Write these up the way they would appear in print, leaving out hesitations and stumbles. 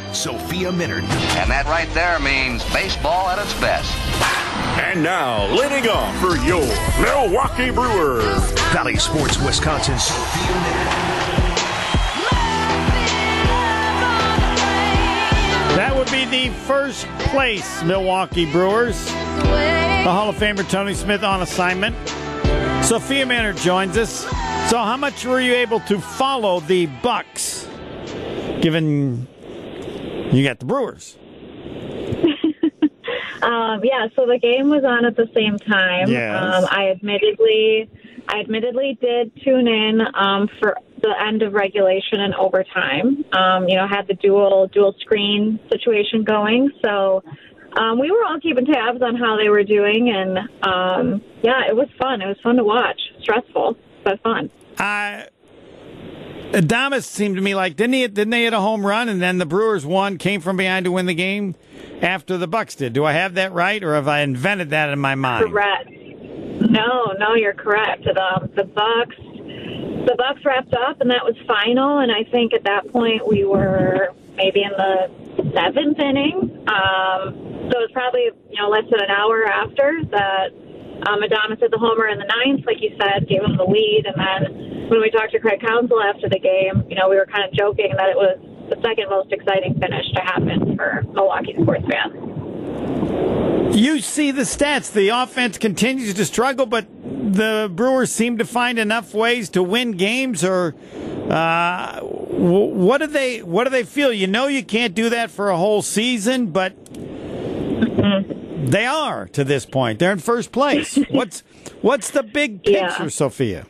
Sophia Minard. And that right there means baseball at its best. And now, leading off for your Milwaukee Brewers, Valley Sports Wisconsin, Sophia Minard. That would be the first place Milwaukee Brewers. The Hall of Famer Tony Smith on assignment. Sophia Minard joins us. So how much were you able to follow the Bucks, given you got the Brewers? So the game was on at the same time. Yes. I admittedly did tune in for the end of regulation and overtime. Had the dual screen situation going. So we were all keeping tabs on how they were doing, and it was fun. It was fun to watch. Stressful, but fun. Adames seemed to me like didn't they hit a home run, and then the Brewers came from behind to win the game after the Bucks did. Do I have that right, or have I invented that in my mind? Correct. No, you're correct. The Bucks wrapped up, and that was final. And I think at that point we were maybe in the 7th inning. So it was probably less than an hour after that. Adames hit the homer in the 9th, like you said, gave him the lead. And then when we talked to Craig Counsell after the game, we were kind of joking that it was the second most exciting finish to happen for Milwaukee sports fans. You see the stats. The offense continues to struggle, but the Brewers seem to find enough ways to win games. Or what do they feel? You can't do that for a whole season, but they are to this point. They're in first place. What's the big picture, Sophia?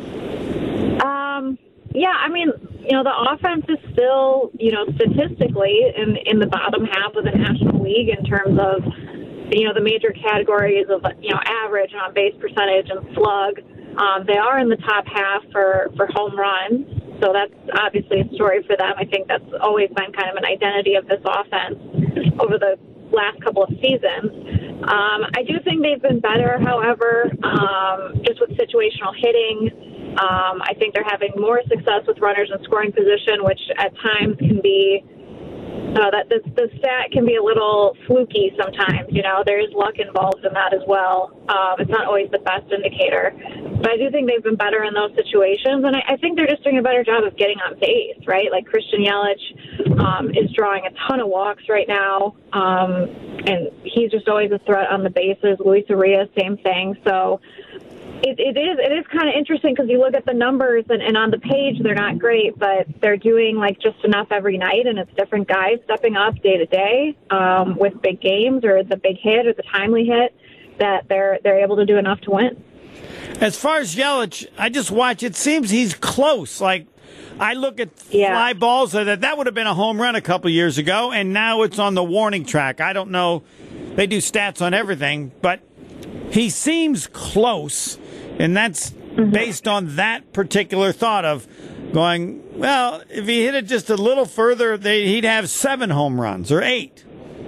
The offense is still, statistically in the bottom half of the National League in terms of, the major categories of, average and on base percentage and slug. They are in the top half for home runs. So that's obviously a story for them. I think that's always been kind of an identity of this offense over the last couple of seasons. I do think they've been better, however, just with situational hitting. I think they're having more success with runners in scoring position, which at times can be that the stat can be a little fluky sometimes. There is luck involved in that as well. It's not always the best indicator, but I do think they've been better in those situations, and I think they're just doing a better job of getting on base, right? Like Christian Yelich is drawing a ton of walks right now, and he's just always a threat on the bases. Luis Urias, same thing. So it is kind of interesting because you look at the numbers and on the page they're not great, but they're doing like just enough every night, and it's different guys stepping up day to day with big games or the big hit or the timely hit that they're able to do enough to win. As far as Yelich, I just watch. It seems he's close. Like I look at fly balls that would have been a home run a couple years ago, and now it's on the warning track. I don't know. They do stats on everything, but he seems close. And that's based on that particular thought of going, well, if he hit it just a little further, he'd have 7 home runs or 8.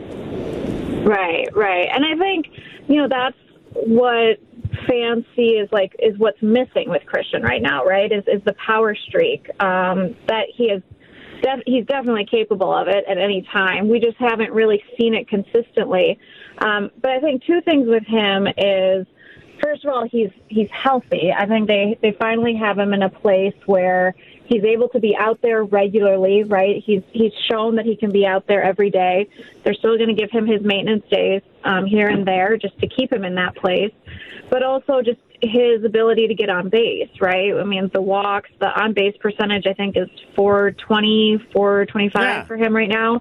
Right. And I think, that's what fans see is what's missing with Christian right now, right, is the power streak that he's definitely capable of it at any time. We just haven't really seen it consistently. But I think 2 things with him is, first of all, he's healthy. I think they finally have him in a place where he's able to be out there regularly, right? He's shown that he can be out there every day. They're still going to give him his maintenance days here and there just to keep him in that place. But also just his ability to get on base, right? I mean, the walks, the on-base percentage, I think, is 420, 425 for him right now.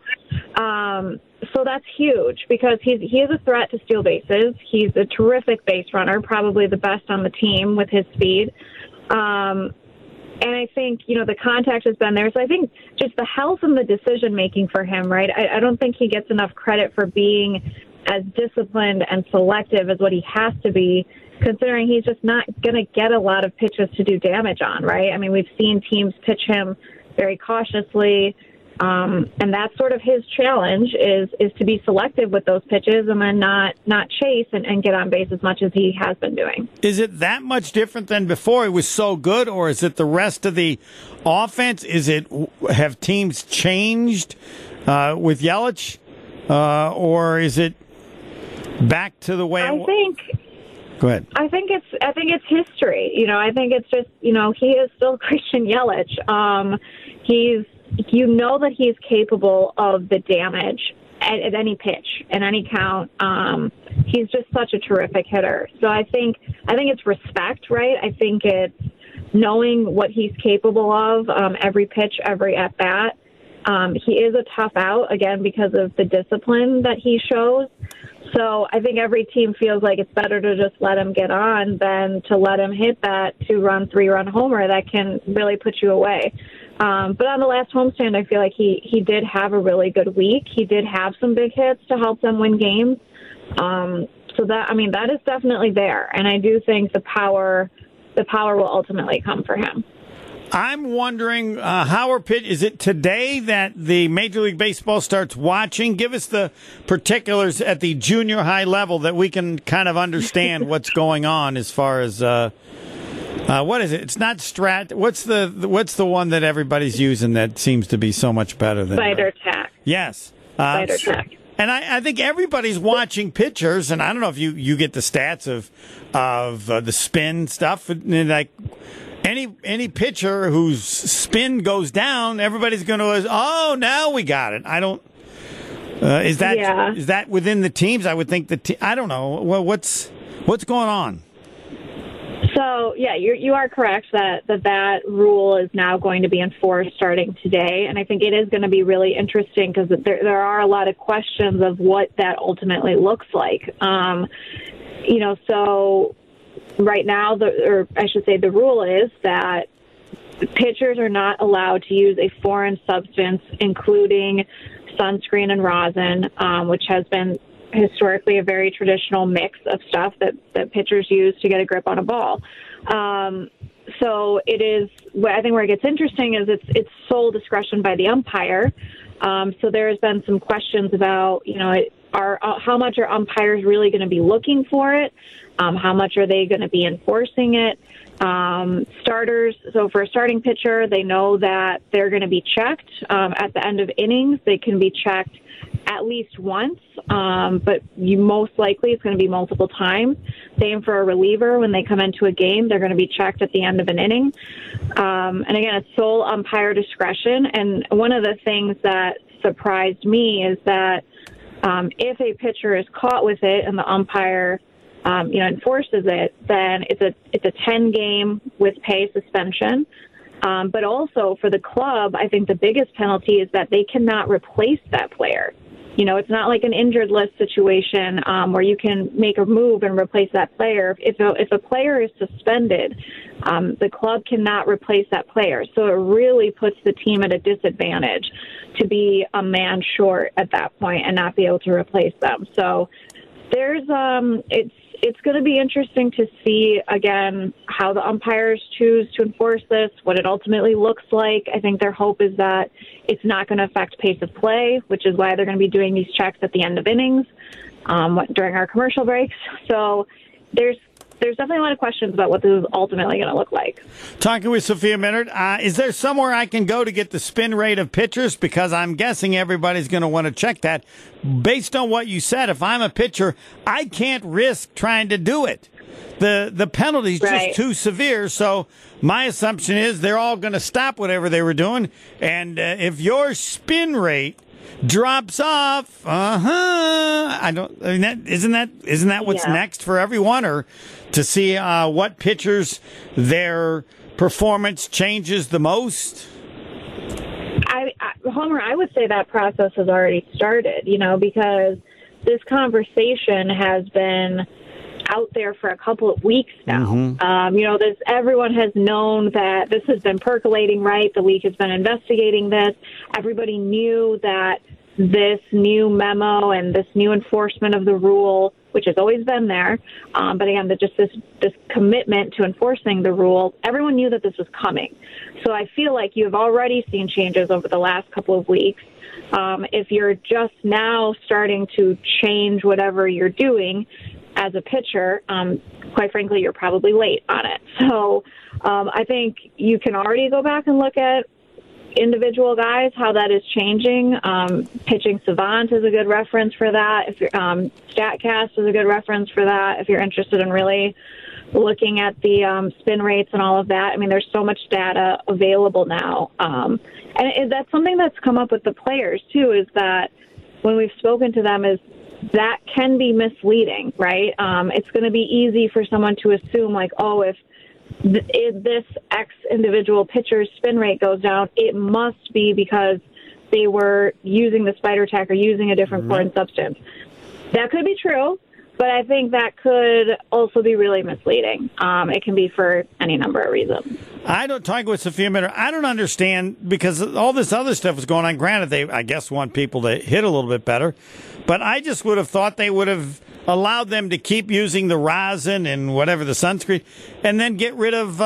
So that's huge because he is a threat to steal bases. He's a terrific base runner, probably the best on the team with his speed. And I think, the contact has been there. So I think just the health and the decision-making for him, right? I don't think he gets enough credit for being as disciplined and selective as what he has to be, considering he's just not going to get a lot of pitches to do damage on, right? I mean, we've seen teams pitch him very cautiously, and that's sort of his challenge is to be selective with those pitches and then not chase and get on base as much as he has been doing. Is it that much different than before? It was so good, or is it the rest of the offense? Have teams changed with Yelich, or is it back to the way? Go ahead. I think it's history. I think it's just he is still Christian Yelich. That he's capable of the damage at any pitch, at any count. He's just such a terrific hitter. So I think it's respect, right? I think it's knowing what he's capable of every pitch, every at bat. He is a tough out, again, because of the discipline that he shows. So I think every team feels like it's better to just let him get on than to let him hit that 2-run, 3-run homer that can really put you away. But on the last homestand, I feel like he did have a really good week. He did have some big hits to help them win games. So that is definitely there. And I do think the power will ultimately come for him. I'm wondering, is it today that the Major League Baseball starts watching? Give us the particulars at the junior high level that we can kind of understand what's going on as far as what is it? It's not Strat. What's the one that everybody's using that seems to be so much better than Spider Tack? Yes, Spider Tack. And I think everybody's watching pitchers, and I don't know if you get the stats of the spin stuff, and like. Any pitcher whose spin goes down, everybody's going to, now we got it. I don't. Is that within the teams? I would think I don't know. Well, what's going on? So yeah, you are correct that rule is now going to be enforced starting today, and I think it is going to be really interesting because there are a lot of questions of what that ultimately looks like. So. Right now, the rule is that pitchers are not allowed to use a foreign substance, including sunscreen and rosin, which has been historically a very traditional mix of stuff that pitchers use to get a grip on a ball. So it is. I think where it gets interesting is it's sole discretion by the umpire. So there has been some questions about how much are umpires really going to be looking for it? How much are they going to be enforcing it? Starters, so for a starting pitcher, they know that they're going to be checked at the end of innings. They can be checked at least once, but most likely it's going to be multiple times. Same for a reliever. When they come into a game, they're going to be checked at the end of an inning. And again, it's sole umpire discretion. And one of the things that surprised me is that if a pitcher is caught with it and the umpire enforces it, then it's a 10-game with pay suspension. But also for the club, I think the biggest penalty is that they cannot replace that player. It's not like an injured list situation where you can make a move and replace that player. If a player is suspended, the club cannot replace that player. So it really puts the team at a disadvantage to be a man short at that point and not be able to replace them. So it's going to be interesting to see, again, how the umpires choose to enforce this, what it ultimately looks like. I think their hope is that it's not going to affect pace of play, which is why they're going to be doing these checks at the end of innings during our commercial breaks. So there's definitely a lot of questions about what this is ultimately going to look like. Talking with Sophia Minnaert, is there somewhere I can go to get the spin rate of pitchers? Because I'm guessing everybody's going to want to check that. Based on what you said, if I'm a pitcher, I can't risk trying to do it. The penalty's just too severe. So my assumption is they're all going to stop whatever they were doing. And if your spin rate drops off, isn't that what's next for everyone, or to see what pitchers their performance changes the most? Homer, I would say that process has already started, because this conversation has been out there for a couple of weeks now. Mm-hmm. Everyone has known that this has been percolating, right? The league has been investigating this. Everybody knew that this new memo and this new enforcement of the rule, which has always been there, but again, this commitment to enforcing the rule, everyone knew that this was coming. So I feel like you've already seen changes over the last couple of weeks. If you're just now starting to change whatever you're doing as a pitcher, quite frankly, you're probably late on it. So I think you can already go back and look at individual guys, how that is changing. Pitching Savant is a good reference for that. If you're, StatCast is a good reference for that. If you're interested in really looking at the spin rates and all of that, I mean, there's so much data available now. And that's something that's come up with the players, too, is that when we've spoken to them is that can be misleading, right? It's going to be easy for someone to assume, like, oh, if this X individual pitcher's spin rate goes down, it must be because they were using the spider tack or using a different foreign substance. That could be true, but I think that could also be really misleading. It can be for any number of reasons. I don't talk with Sophia Minnaert. I don't understand because all this other stuff is going on. Granted, they, I guess, want people to hit a little bit better, but I just would have thought they would have allowed them to keep using the rosin and whatever the sunscreen, and then get rid of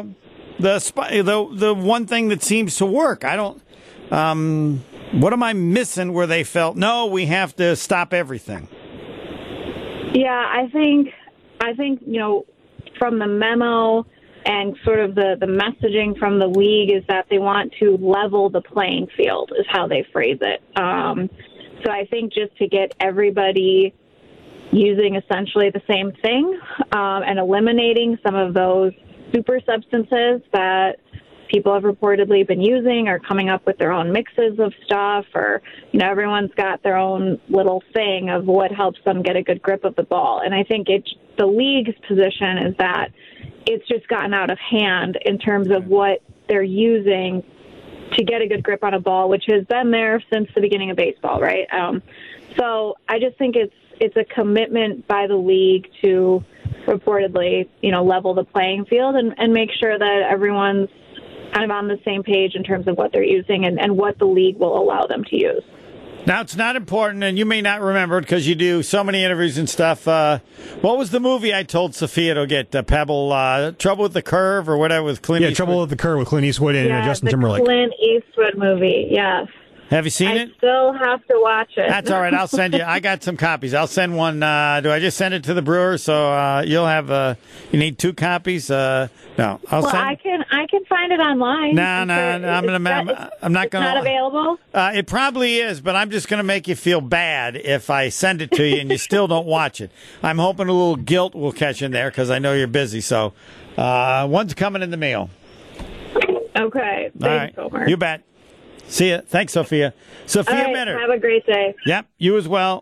the one thing that seems to work. I don't. What am I missing? Where they felt no, we have to stop everything. Yeah, I think from the memo and sort of the messaging from the league is that they want to level the playing field is how they phrase it. So I think just to get everybody using essentially the same thing and eliminating some of those super substances that people have reportedly been using or coming up with their own mixes of stuff, or, everyone's got their own little thing of what helps them get a good grip of the ball. And I think the league's position is that it's just gotten out of hand in terms of what they're using to get a good grip on a ball, which has been there since the beginning of baseball, right? So I just think it's a commitment by the league to reportedly, level the playing field and make sure that everyone's kind of on the same page in terms of what they're using and what the league will allow them to use. Now, it's not important, and you may not remember it because you do so many interviews and stuff. What was the movie I told Sophia to get? Pebble, Trouble with the Curve or whatever with Clint Eastwood? Yeah, Trouble with the Curve with Clint Eastwood and Justin Timberlake. Clint Eastwood movie, yes. Have you seen it? I still have to watch it. That's all right. I'll send you. I got some copies. I'll send one. Do I just send it to the Brewers? So you'll have. You need 2 copies. No, I'll send. I can find it online. No. I'm not going to. It's not available. It probably is, but I'm just going to make you feel bad if I send it to you and you still don't watch it. I'm hoping a little guilt will catch in there because I know you're busy. So one's coming in the mail. Okay. Thanks, Homer. You bet. See ya. Thanks, Sophia. Sophia Minnaert. Have a great day. Yep, you as well.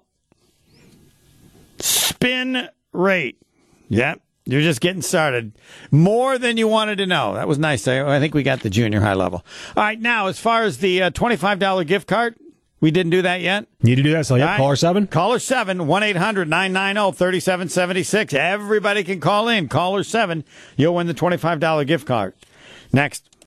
Spin rate. Yep, you're just getting started. More than you wanted to know. That was nice. I think we got the junior high level. All right, now, as far as the $25 gift card, we didn't do that yet. Need to do that, so yeah, caller 7. Caller 7, 1-800-990-3776. Everybody can call in. Caller 7, you'll win the $25 gift card. Next.